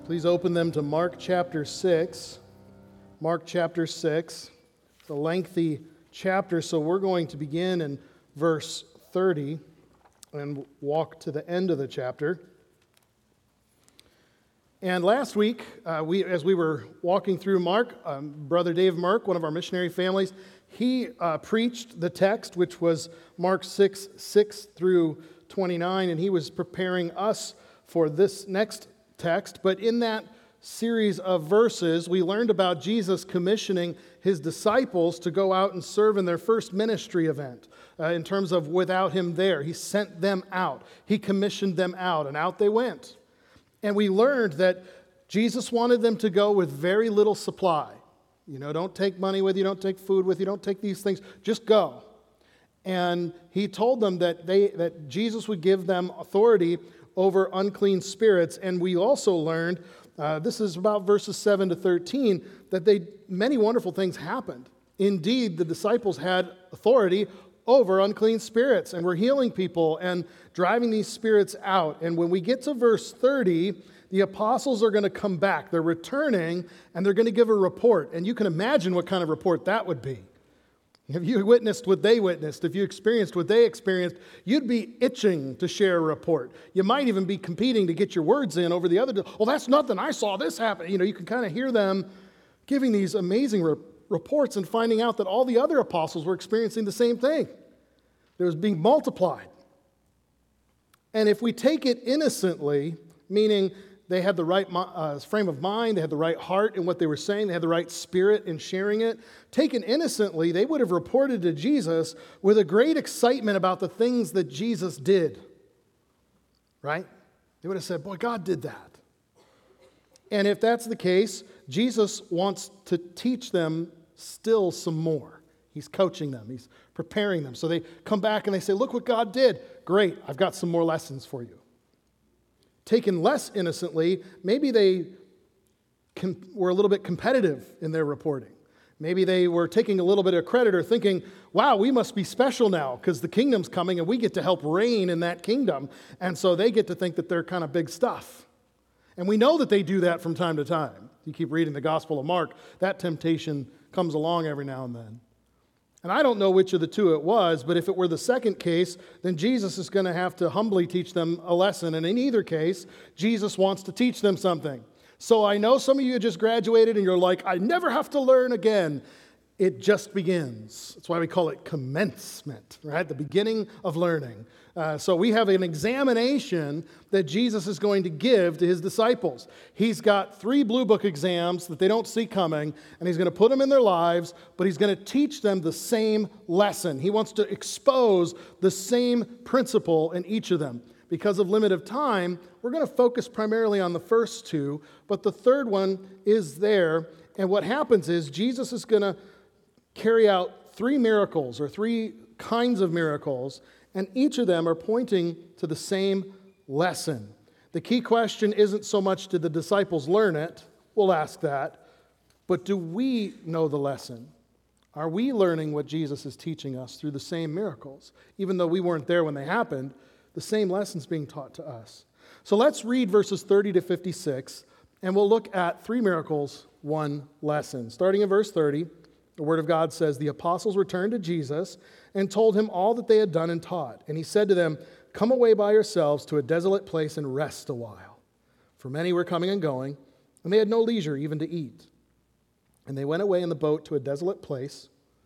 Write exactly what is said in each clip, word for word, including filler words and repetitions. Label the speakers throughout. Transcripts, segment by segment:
Speaker 1: Please open them to Mark chapter six. Mark chapter six. It's a lengthy chapter, so we're going to begin in verse thirty and walk to the end of the chapter. And last week, uh, we, as we were walking through Mark, um, Brother Dave Merck, one of our missionary families, he uh, preached the text, which was Mark six, six through twenty-nine, and he was preparing us for this next text. But in that series of verses, we learned about Jesus commissioning his disciples to go out and serve in their first ministry event. Uh, in terms of without him there, he sent them out. He commissioned them out, and out they went. And we learned that Jesus wanted them to go with very little supply. You know, don't take money with you, don't take food with you, don't take these things. Just go. And he told them that they that Jesus would give them authority over unclean spirits. And we also learned, uh, this is about verses seven to thirteen, that they many wonderful things happened. Indeed, the disciples had authority over unclean spirits and were healing people and driving these spirits out. And when we get to verse thirty, the apostles are going to come back. They're returning, and they're going to give a report. And you can imagine what kind of report that would be. If you witnessed what they witnessed, if you experienced what they experienced, you'd be itching to share a report. You might even be competing to get your words in over the other. Oh, that's nothing. I saw this happen. You know, you can kind of hear them giving these amazing re- reports and finding out that all the other apostles were experiencing the same thing. It was being multiplied. And if we take it innocently, meaning they had the right uh, frame of mind, they had the right heart in what they were saying, they had the right spirit in sharing it. Taken innocently, they would have reported to Jesus with a great excitement about the things that Jesus did. Right? They would have said, boy, God did that. And if that's the case, Jesus wants to teach them still some more. He's coaching them. He's preparing them. So they come back and they say, look what God did. Great, I've got some more lessons for you. Taken less innocently, maybe they com- were a little bit competitive in their reporting. Maybe they were taking a little bit of credit or thinking, wow, we must be special now because the kingdom's coming and we get to help reign in that kingdom. And so they get to think that they're kind of big stuff. And we know that they do that from time to time. You keep reading the Gospel of Mark, that temptation comes along every now and then. And I don't know which of the two it was, but if it were the second case, then Jesus is going to have to humbly teach them a lesson. And in either case, Jesus wants to teach them something. So I know some of you just graduated and you're like, I never have to learn again. It just begins. That's why we call it commencement, right? The beginning of learning. Uh, so we have an examination that Jesus is going to give to his disciples. He's got three Blue Book exams that they don't see coming, and he's going to put them in their lives, but he's going to teach them the same lesson. He wants to expose the same principle in each of them. Because of limit of time, we're going to focus primarily on the first two, but the third one is there. And what happens is Jesus is going to carry out three miracles or three kinds of miracles, and each of them are pointing to the same lesson. The key question isn't so much did the disciples learn it, we'll ask that, but do we know the lesson? Are we learning what Jesus is teaching us through the same miracles? Even though we weren't there when they happened, the same lesson's being taught to us. So let's read verses thirty to fifty-six, and we'll look at three miracles, one lesson. Starting in verse thirty, the Word of God says, the apostles returned to Jesus and told him all that they had done and taught. And he said to them, come away by yourselves to a desolate place and rest a while. For many were coming and going, and they had no leisure even to eat. And they went away in the boat to a desolate place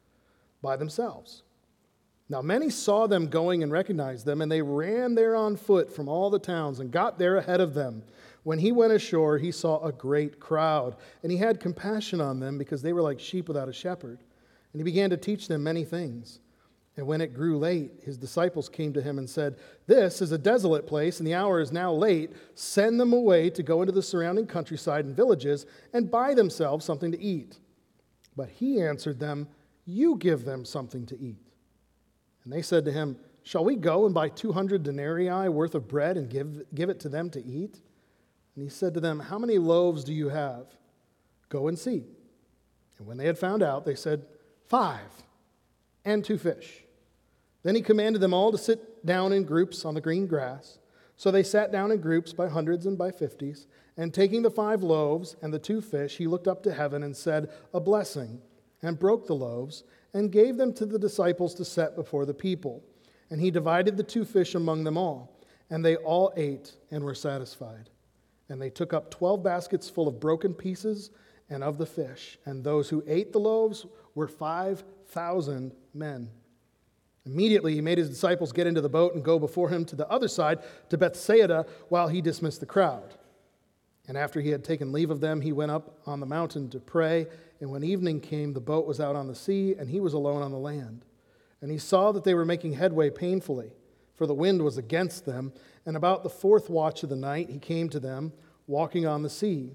Speaker 1: by themselves. Now many saw them going and recognized them, and they ran there on foot from all the towns and got there ahead of them. When he went ashore, he saw a great crowd, and he had compassion on them because they were like sheep without a shepherd. And he began to teach them many things. And when it grew late, his disciples came to him and said, this is a desolate place, and the hour is now late. Send them away to go into the surrounding countryside and villages and buy themselves something to eat. But he answered them, you give them something to eat. And they said to him, shall we go and buy two hundred denarii worth of bread and give, give it to them to eat? And he said to them, how many loaves do you have? Go and see. And when they had found out, they said, five, and two fish. Then he commanded them all to sit down in groups on the green grass. So they sat down in groups by hundreds and by fifties, and taking the five loaves and the two fish, he looked up to heaven and said a blessing, and broke the loaves, and gave them to the disciples to set before the people. And he divided the two fish among them all, and they all ate and were satisfied. And they took up twelve baskets full of broken pieces and of the fish, and those who ate the loaves were five thousand men. Immediately he made his disciples get into the boat and go before him to the other side, to Bethsaida, while he dismissed the crowd. And after he had taken leave of them, he went up on the mountain to pray. And when evening came, the boat was out on the sea, and he was alone on the land. And he saw that they were making headway painfully, for the wind was against them. And about the fourth watch of the night, he came to them, walking on the sea.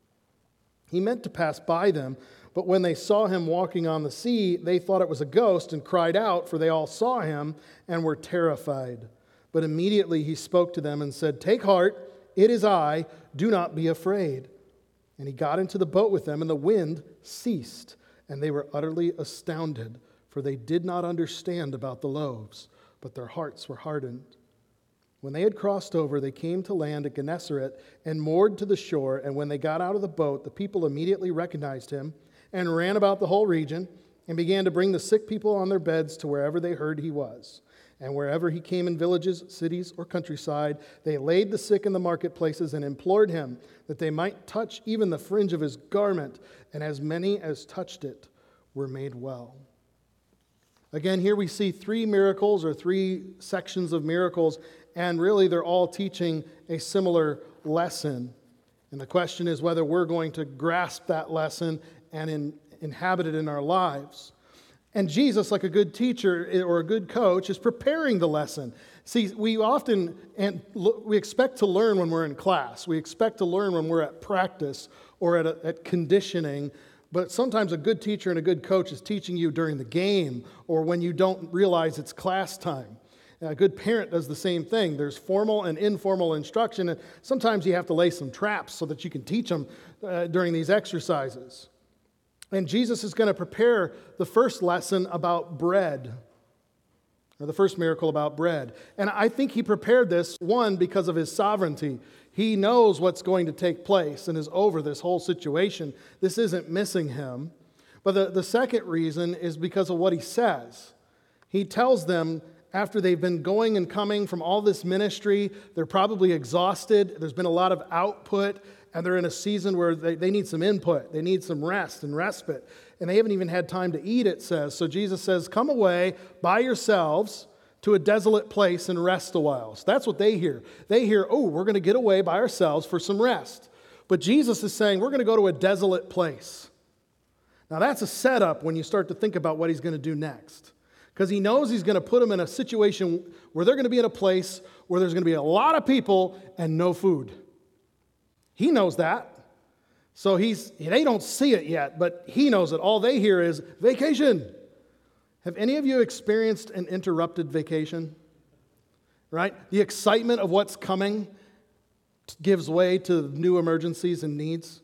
Speaker 1: He meant to pass by them, but when they saw him walking on the sea, they thought it was a ghost and cried out, for they all saw him and were terrified. But immediately he spoke to them and said, "Take heart, it is I, do not be afraid." And he got into the boat with them, and the wind ceased, and they were utterly astounded, for they did not understand about the loaves, but their hearts were hardened. When they had crossed over, they came to land at Gennesaret and moored to the shore, and when they got out of the boat, the people immediately recognized him and ran about the whole region and began to bring the sick people on their beds to wherever they heard he was. And wherever he came in villages, cities, or countryside, they laid the sick in the marketplaces and implored him that they might touch even the fringe of his garment, and as many as touched it were made well. Again, here we see three miracles or three sections of miracles, and really they're all teaching a similar lesson. And the question is whether we're going to grasp that lesson and in, inhabit it in our lives. And Jesus, like a good teacher or a good coach, is preparing the lesson. See, we often and we expect to learn when we're in class. We expect to learn when we're at practice or at, a, at conditioning. But sometimes a good teacher and a good coach is teaching you during the game or when you don't realize it's class time. A good parent does the same thing. There's formal and informal instruction, and sometimes you have to lay some traps so that you can teach them uh, during these exercises. And Jesus is going to prepare the first lesson about bread, or the first miracle about bread. And I think he prepared this, one, because of his sovereignty. He knows what's going to take place and is over this whole situation. This isn't missing him. But the, the second reason is because of what he says. He tells them, after they've been going and coming from all this ministry, they're probably exhausted. There's been a lot of output, and they're in a season where they, they need some input. They need some rest and respite. And they haven't even had time to eat, it says. So Jesus says, come away by yourselves to a desolate place and rest a while. So that's what they hear. They hear, oh, we're going to get away by ourselves for some rest. But Jesus is saying, we're going to go to a desolate place. Now that's a setup when you start to think about what he's going to do next. Because he knows he's going to put them in a situation where they're going to be in a place where there's going to be a lot of people and no food. He knows that. So he's they don't see it yet, but he knows it. All they hear is vacation. Have any of you experienced an interrupted vacation? Right? The excitement of what's coming gives way to new emergencies and needs.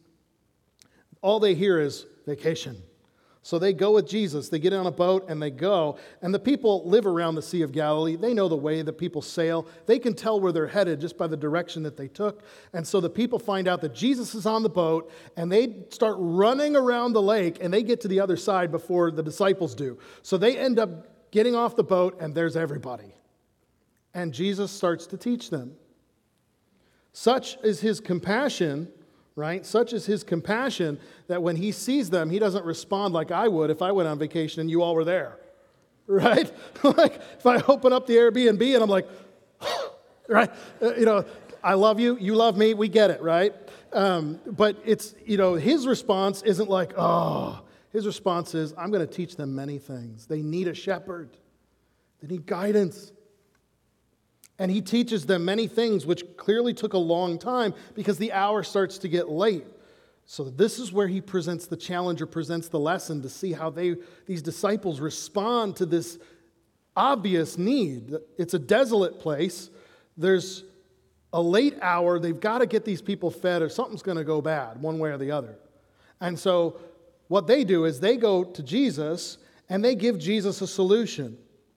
Speaker 1: All they hear is vacation. So they go with Jesus. They get on a boat and they go. And the people live around the Sea of Galilee. They know the way that people sail. They can tell where they're headed just by the direction that they took. And so the people find out that Jesus is on the boat, and they start running around the lake, and they get to the other side before the disciples do. So they end up getting off the boat, and there's everybody. And Jesus starts to teach them. Such is his compassion, right? Such is his compassion that when he sees them, he doesn't respond like I would if I went on vacation and you all were there, right? Like if I open up the Airbnb and I'm like, right? Uh, you know, I love you, you love me, we get it, right? Um, but it's, you know, his response isn't like, oh, his response is, I'm going to teach them many things. They need a shepherd. They need guidance. And he teaches them many things, which clearly took a long time because the hour starts to get late. So this is where he presents the challenge or presents the lesson to see how they these disciples respond to this obvious need. It's a desolate place. There's a late hour. They've got to get these people fed or something's going to go bad one way or the other. And so what they do is they go to Jesus and they give Jesus a solution.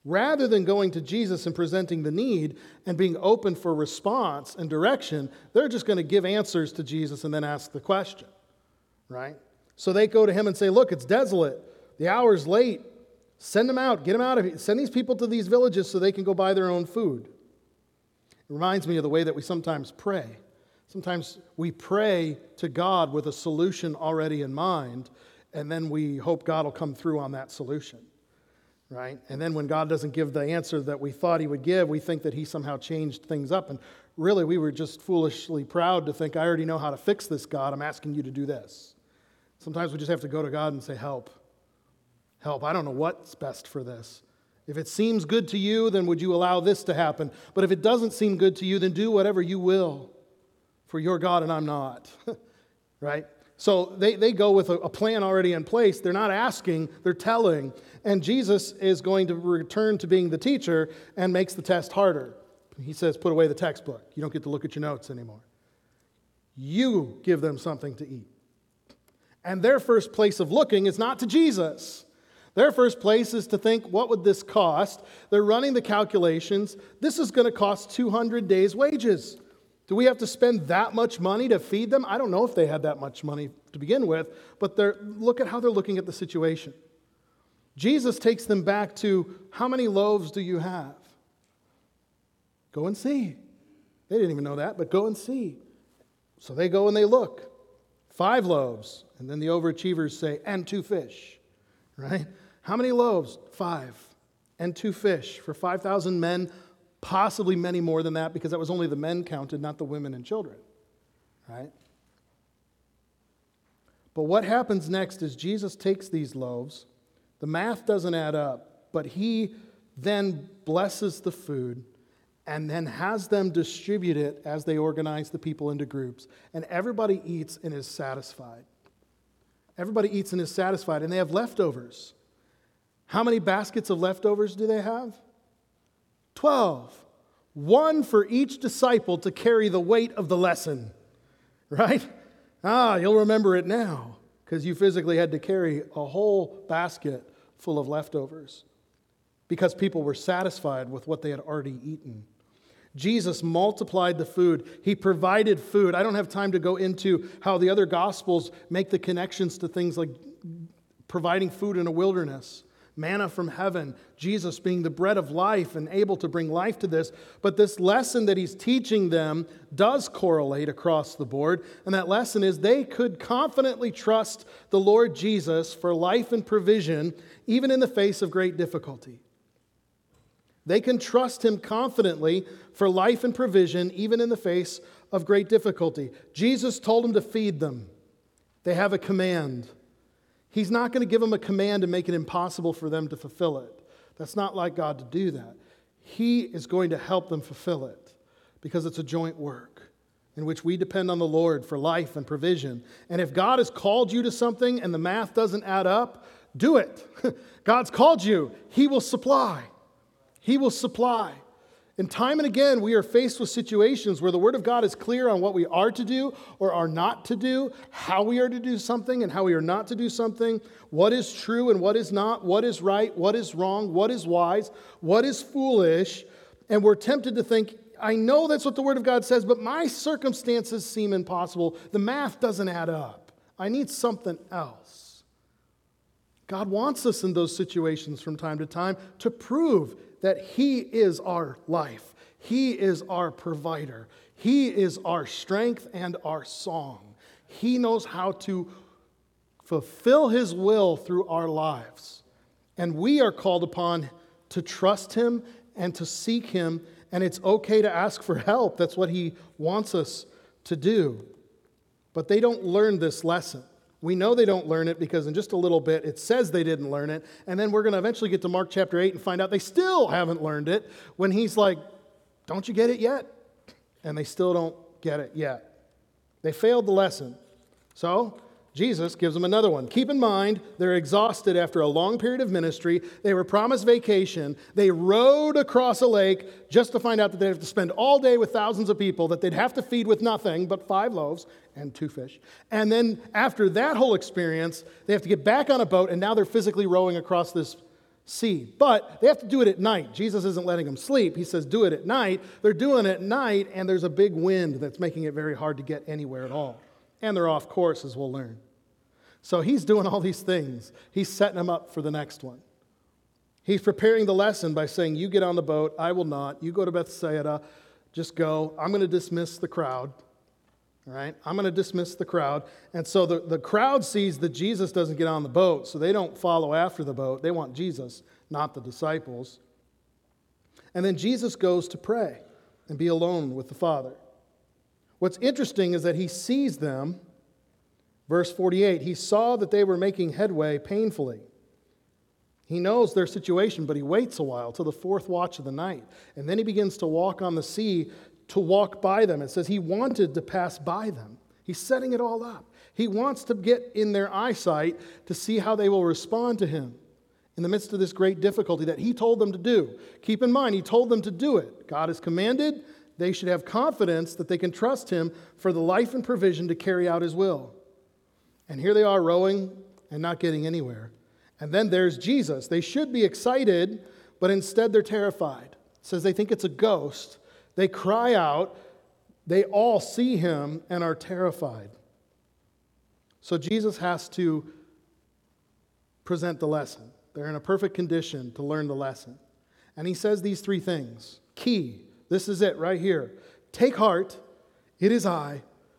Speaker 1: Rather than going to Jesus and presenting the need and being open for response and direction, they're just going to give answers to Jesus and then ask the question, right? So they go to him and say, look, it's desolate. The hour's late. Send them out. Get them out of here. Send these people to these villages so they can go buy their own food. It reminds me of the way that we sometimes pray. Sometimes we pray to God with a solution already in mind, and then we hope God will come through on that solution. Right? And then when God doesn't give the answer that we thought he would give, we think that he somehow changed things up. And really, we were just foolishly proud to think, I already know how to fix this, God. I'm asking you to do this. Sometimes we just have to go to God and say, help. Help. I don't know what's best for this. If it seems good to you, then would you allow this to happen? But if it doesn't seem good to you, then do whatever you will. For you're God and I'm not. Right? So they, they go with a, a plan already in place. They're not asking, they're telling. And Jesus is going to return to being the teacher and makes the test harder. He says, put away the textbook. You don't get to look at your notes anymore. You give them something to eat. And their first place of looking is not to Jesus. Their first place is to think, what would this cost? They're running the calculations. This is going to cost two hundred days' wages. Do we have to spend that much money to feed them? I don't know if they had that much money to begin with, but they're, look at how they're looking at the situation. Jesus takes them back to, how many loaves do you have? Go and see. They didn't even know that, but go and see. So they go and they look. Five loaves. And then the overachievers say, and two fish. Right? How many loaves? Five. And two fish for five thousand men. Possibly many more than that, because that was only the men counted, not the women and children. Right? But what happens next is Jesus takes these loaves. The math doesn't add up, but he then blesses the food and then has them distribute it as they organize the people into groups. And everybody eats and is satisfied. Everybody eats and is satisfied, and they have leftovers. How many baskets of leftovers do they have? Twelve. One for each disciple to carry the weight of the lesson. Right? Ah, you'll remember it now, because you physically had to carry a whole basket full of leftovers because people were satisfied with what they had already eaten. Jesus multiplied the food. He provided food. I don't have time to go into how the other Gospels make the connections to things like providing food in a wilderness, manna from heaven, Jesus being the bread of life and able to bring life to this. But this lesson that he's teaching them does correlate across the board. And that lesson is they could confidently trust the Lord Jesus for life and provision, even in the face of great difficulty. They can trust him confidently for life and provision, even in the face of great difficulty. Jesus told them to feed them. They have a command. He's not going to give them a command to make it impossible for them to fulfill it. That's not like God to do that. He is going to help them fulfill it because it's a joint work in which we depend on the Lord for life and provision. And if God has called you to something and the math doesn't add up, do it. God's called you. He will supply. He will supply. And time and again, we are faced with situations where the Word of God is clear on what we are to do or are not to do, how we are to do something and how we are not to do something, what is true and what is not, what is right, what is wrong, what is wise, what is foolish. And we're tempted to think, I know that's what the Word of God says, but my circumstances seem impossible. The math doesn't add up. I need something else. God wants us in those situations from time to time to prove that He is our life. He is our provider. He is our strength and our song. He knows how to fulfill His will through our lives. And we are called upon to trust Him and to seek Him. And it's okay to ask for help. That's what He wants us to do. But they don't learn this lesson. We know they don't learn it because in just a little bit it says they didn't learn it. And then we're going to eventually get to Mark chapter eight and find out they still haven't learned it when he's like, don't you get it yet? And they still don't get it yet. They failed the lesson. So Jesus gives them another one. Keep in mind, they're exhausted after a long period of ministry. They were promised vacation. They rowed across a lake just to find out that they'd have to spend all day with thousands of people, that they'd have to feed with nothing but five loaves and two fish. And then after that whole experience, they have to get back on a boat, and now they're physically rowing across this sea. But they have to do it at night. Jesus isn't letting them sleep. He says, do it at night. They're doing it at night, and there's a big wind that's making it very hard to get anywhere at all. And they're off course, as we'll learn. So he's doing all these things. He's setting them up for the next one. He's preparing the lesson by saying, you get on the boat, I will not. You go to Bethsaida, just go. I'm going to dismiss the crowd. All right? I'm going to dismiss the crowd. And so the, the crowd sees that Jesus doesn't get on the boat, so they don't follow after the boat. They want Jesus, not the disciples. And then Jesus goes to pray and be alone with the Father. What's interesting is that he sees them. Verse forty-eight, he saw that they were making headway painfully. He knows their situation, but he waits a while till the fourth watch of the night. And then he begins to walk on the sea to walk by them. It says he wanted to pass by them. He's setting it all up. He wants to get in their eyesight to see how they will respond to him in the midst of this great difficulty that he told them to do. Keep in mind, he told them to do it. God has commanded. They should have confidence that they can trust him for the life and provision to carry out his will. And here they are rowing and not getting anywhere. And then there's Jesus. They should be excited, but instead they're terrified. It says they think it's a ghost. They cry out. They all see him and are terrified. So Jesus has to present the lesson. They're in a perfect condition to learn the lesson. And he says these three things. Key. This is it right here. Take heart. It is I.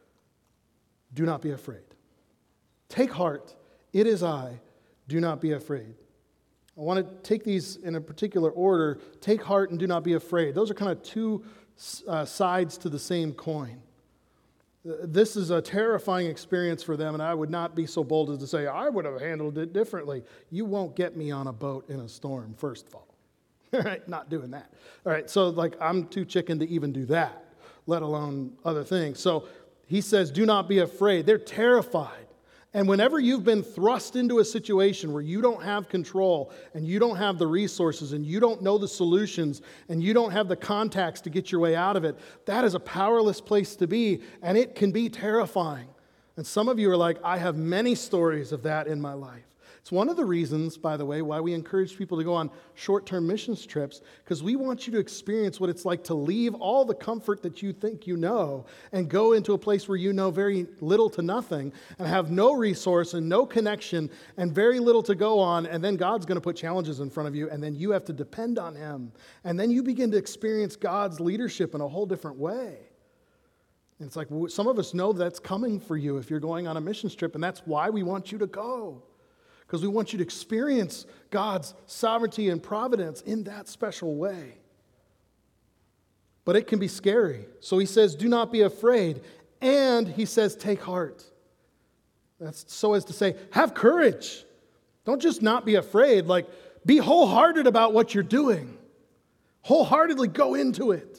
Speaker 1: Do not be afraid. Take heart. It is I. Do not be afraid. I want to take these in a particular order. Take heart and do not be afraid. Those are kind of two uh, sides to the same coin. This is a terrifying experience for them, and I would not be so bold as to say, I would have handled it differently. You won't get me on a boat in a storm, first of all. All right, not doing that. All right, so like I'm too chicken to even do that, let alone other things. So he says, do not be afraid. They're terrified. And whenever you've been thrust into a situation where you don't have control and you don't have the resources and you don't know the solutions and you don't have the contacts to get your way out of it, that is a powerless place to be, and it can be terrifying. And some of you are like, I have many stories of that in my life. It's one of the reasons, by the way, why we encourage people to go on short-term missions trips, because we want you to experience what it's like to leave all the comfort that you think you know and go into a place where you know very little to nothing and have no resource and no connection and very little to go on, and then God's going to put challenges in front of you, and then you have to depend on him. And then you begin to experience God's leadership in a whole different way. And it's like some of us know that's coming for you if you're going on a missions trip, and that's why we want you to go. Because we want you to experience God's sovereignty and providence in that special way. But it can be scary. So he says, do not be afraid. And he says, take heart. That's so as to say, have courage. Don't just not be afraid. Like, be wholehearted about what you're doing. Wholeheartedly go into it.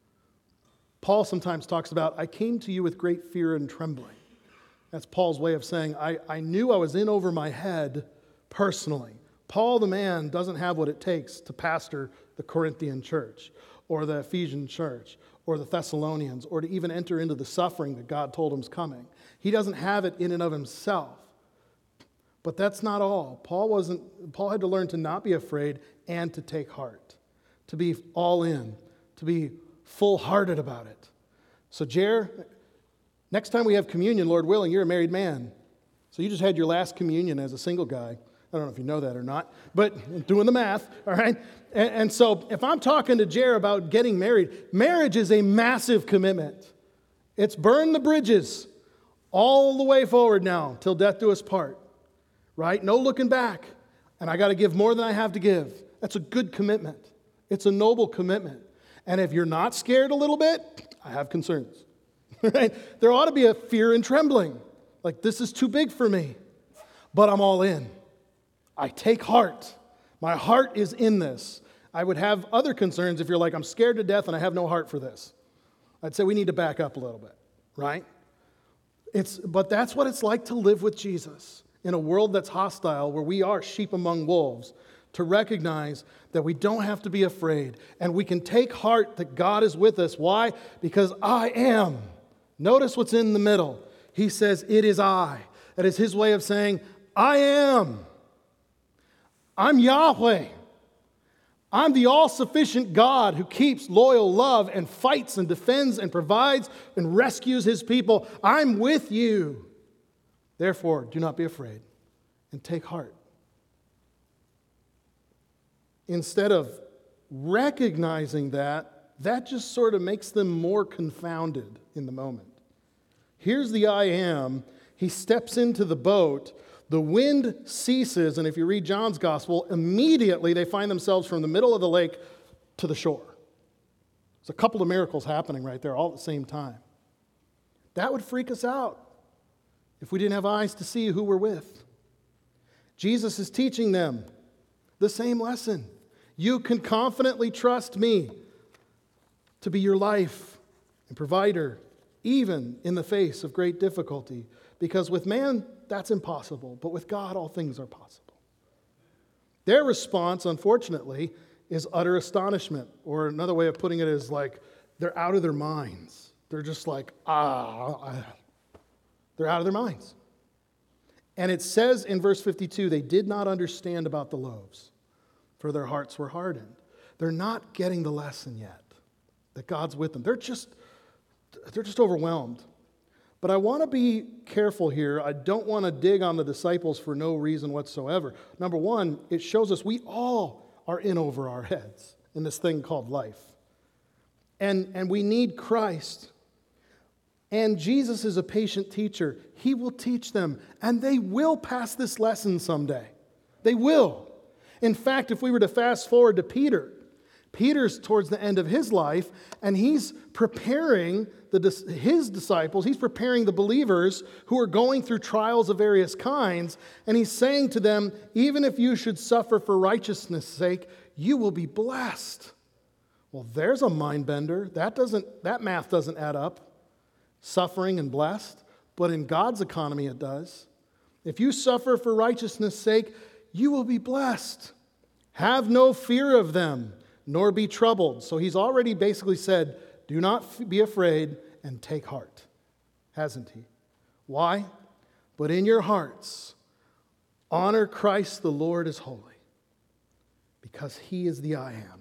Speaker 1: Paul sometimes talks about, I came to you with great fear and trembling. That's Paul's way of saying, I, I knew I was in over my head personally. Paul the man doesn't have what it takes to pastor the Corinthian church or the Ephesian church or the Thessalonians or to even enter into the suffering that God told him is coming. He doesn't have it in and of himself. But that's not all. Paul wasn't. Paul had to learn to not be afraid and to take heart, to be all in, to be full-hearted about it. So, Jer, next time we have communion, Lord willing, you're a married man. So you just had your last communion as a single guy. I don't know if you know that or not, but I'm doing the math, all right? And, and so if I'm talking to Jer about getting married, marriage is a massive commitment. It's burn the bridges all the way forward now till death do us part, right? No looking back. And I got to give more than I have to give. That's a good commitment. It's a noble commitment. And if you're not scared a little bit, I have concerns. Right? There ought to be a fear and trembling. Like, this is too big for me, but I'm all in. I take heart. My heart is in this. I would have other concerns if you're like, I'm scared to death and I have no heart for this. I'd say we need to back up a little bit, right? It's, but that's what it's like to live with Jesus in a world that's hostile, where we are sheep among wolves, to recognize that we don't have to be afraid and we can take heart that God is with us. Why? Because I am. Notice what's in the middle. He says, it is I. That is his way of saying, I am. I'm Yahweh. I'm the all-sufficient God who keeps loyal love and fights and defends and provides and rescues his people. I'm with you. Therefore, do not be afraid and take heart. Instead of recognizing that, that just sort of makes them more confounded in the moment. Here's the I am. He steps into the boat. The wind ceases, and if you read John's gospel, immediately they find themselves from the middle of the lake to the shore. There's a couple of miracles happening right there all at the same time. That would freak us out if we didn't have eyes to see who we're with. Jesus is teaching them the same lesson. You can confidently trust me to be your life and provider, even in the face of great difficulty. Because with man, that's impossible. But with God, all things are possible. Their response, unfortunately, is utter astonishment. Or another way of putting it is like they're out of their minds. They're just like, ah. They're out of their minds. And it says in verse fifty-two, they did not understand about the loaves, for their hearts were hardened. They're not getting the lesson yet that God's with them. They're just, they're just overwhelmed. But I want to be careful here. I don't want to dig on the disciples for no reason whatsoever. Number one, it shows us we all are in over our heads in this thing called life. And, and we need Christ. And Jesus is a patient teacher. He will teach them, and they will pass this lesson someday. They will. In fact, if we were to fast forward to Peter, Peter's towards the end of his life, and he's preparing the, his disciples, he's preparing the believers who are going through trials of various kinds, and he's saying to them, even if you should suffer for righteousness' sake, you will be blessed. Well, there's a mind bender. That doesn't, that math doesn't add up. Suffering and blessed, but in God's economy it does. If you suffer for righteousness' sake, you will be blessed. Have no fear of them, nor be troubled. So he's already basically said, do not be afraid and take heart, hasn't he? Why? But in your hearts, honor Christ the Lord as holy, because he is the I am.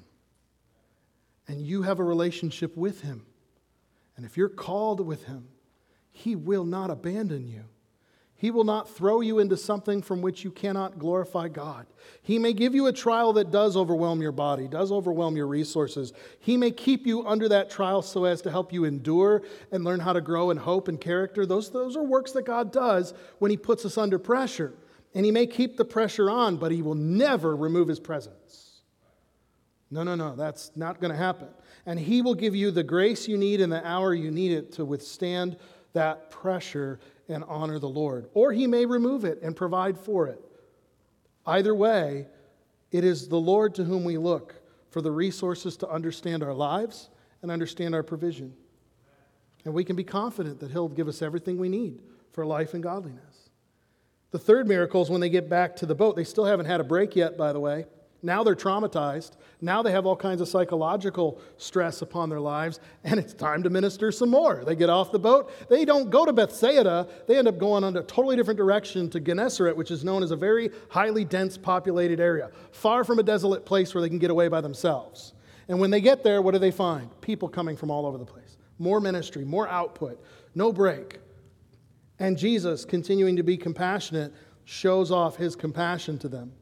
Speaker 1: And you have a relationship with him. And if you're called with him, he will not abandon you. He will not throw you into something from which you cannot glorify God. He may give you a trial that does overwhelm your body, does overwhelm your resources. He may keep you under that trial so as to help you endure and learn how to grow in hope and character. Those, those are works that God does when he puts us under pressure. And he may keep the pressure on, but he will never remove his presence. No, no, no, that's not going to happen. And he will give you the grace you need in the hour you need it to withstand that pressure and honor the Lord. Or he may remove it and provide for it. Either way, it is the Lord to whom we look for the resources to understand our lives and understand our provision. And we can be confident that he'll give us everything we need for life and godliness. The third miracle is when they get back to the boat. They still haven't had a break yet, by the way. Now they're traumatized. Now they have all kinds of psychological stress upon their lives, and it's time to minister some more. They get off the boat. They don't go to Bethsaida. They end up going on a totally different direction to Gennesaret, which is known as a very highly dense populated area, far from a desolate place where they can get away by themselves. And when they get there, what do they find? People coming from all over the place. More ministry, more output, no break. And Jesus, continuing to be compassionate, shows off his compassion to them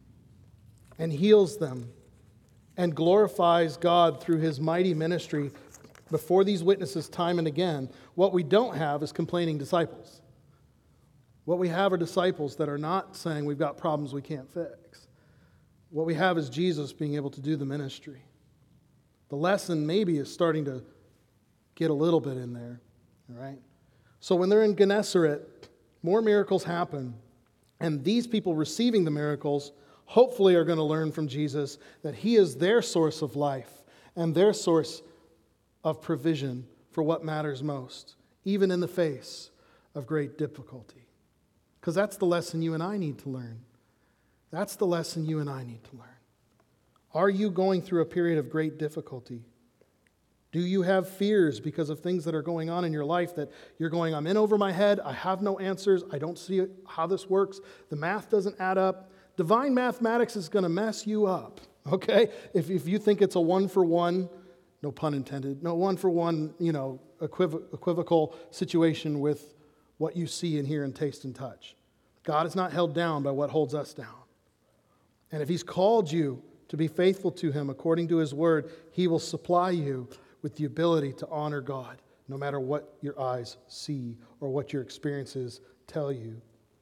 Speaker 1: and heals them and glorifies God through his mighty ministry before these witnesses time and again. What we don't have is complaining disciples. What we have are disciples that are not saying we've got problems we can't fix. What we have is Jesus being able to do the ministry. The lesson maybe is starting to get a little bit in there, all right? So when they're in Gennesaret, more miracles happen, and these people receiving the miracles hopefully are going to learn from Jesus that he is their source of life and their source of provision for what matters most, even in the face of great difficulty. Because that's the lesson you and I need to learn. That's the lesson you and I need to learn. Are you going through a period of great difficulty? Do you have fears because of things that are going on in your life that you're going, I'm in over my head, I have no answers, I don't see how this works, the math doesn't add up, divine mathematics is going to mess you up, okay? If, if you think it's a one for one, no pun intended, no one for one, you know, equiv- equivocal situation with what you see and hear and taste and touch. God is not held down by what holds us down. And if he's called you to be faithful to him according to his word, he will supply you with the ability to honor God, no matter what your eyes see or what your experiences tell you.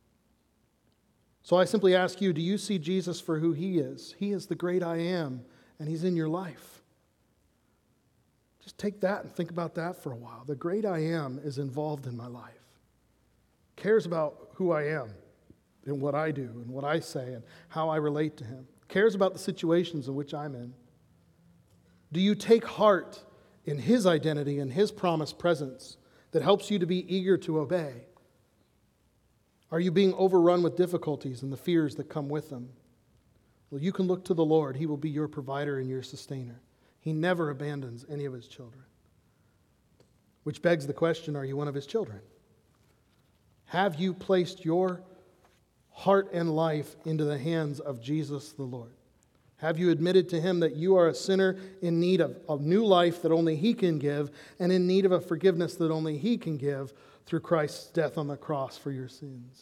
Speaker 1: So I simply ask you, do you see Jesus for who he is? He is the great I am, and he's in your life. Just take that and think about that for a while. The great I am is involved in my life. Cares about who I am and what I do and what I say and how I relate to him. Cares about the situations in which I'm in. Do you take heart in his identity and his promised presence that helps you to be eager to obey? Are you being overrun with difficulties and the fears that come with them? Well, you can look to the Lord. He will be your provider and your sustainer. He never abandons any of his children. Which begs the question, are you one of his children? Have you placed your heart and life into the hands of Jesus the Lord? Have you admitted to him that you are a sinner in need of a new life that only he can give and in need of a forgiveness that only he can give through Christ's death on the cross for your sins?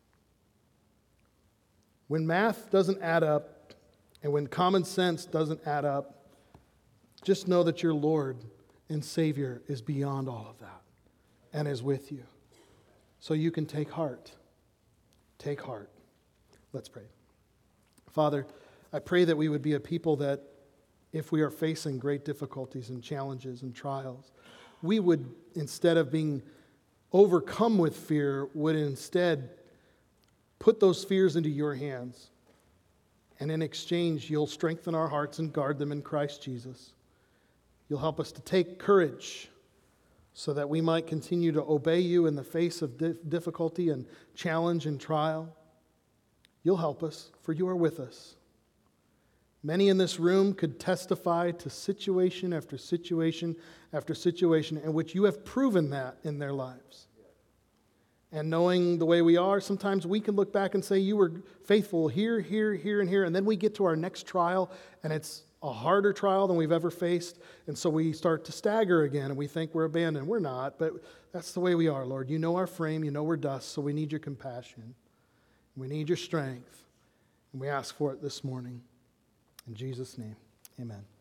Speaker 1: When math doesn't add up and when common sense doesn't add up, just know that your Lord and Savior is beyond all of that and is with you. So you can take heart. Take heart. Let's pray. Father, I pray that we would be a people that, if we are facing great difficulties and challenges and trials, we would, instead of being overcome with fear, would instead put those fears into your hands. And in exchange, you'll strengthen our hearts and guard them in Christ Jesus. You'll help us to take courage so that we might continue to obey you in the face of difficulty and challenge and trial. You'll help us, for you are with us. Many in this room could testify to situation after situation after situation in which you have proven that in their lives. And knowing the way we are, sometimes we can look back and say, you were faithful here, here, here, and here. And then we get to our next trial, and it's a harder trial than we've ever faced. And so we start to stagger again, and we think we're abandoned. We're not, but that's the way we are, Lord. You know our frame. You know we're dust, so we need your compassion. We need your strength. And we ask for it this morning. In Jesus' name, amen.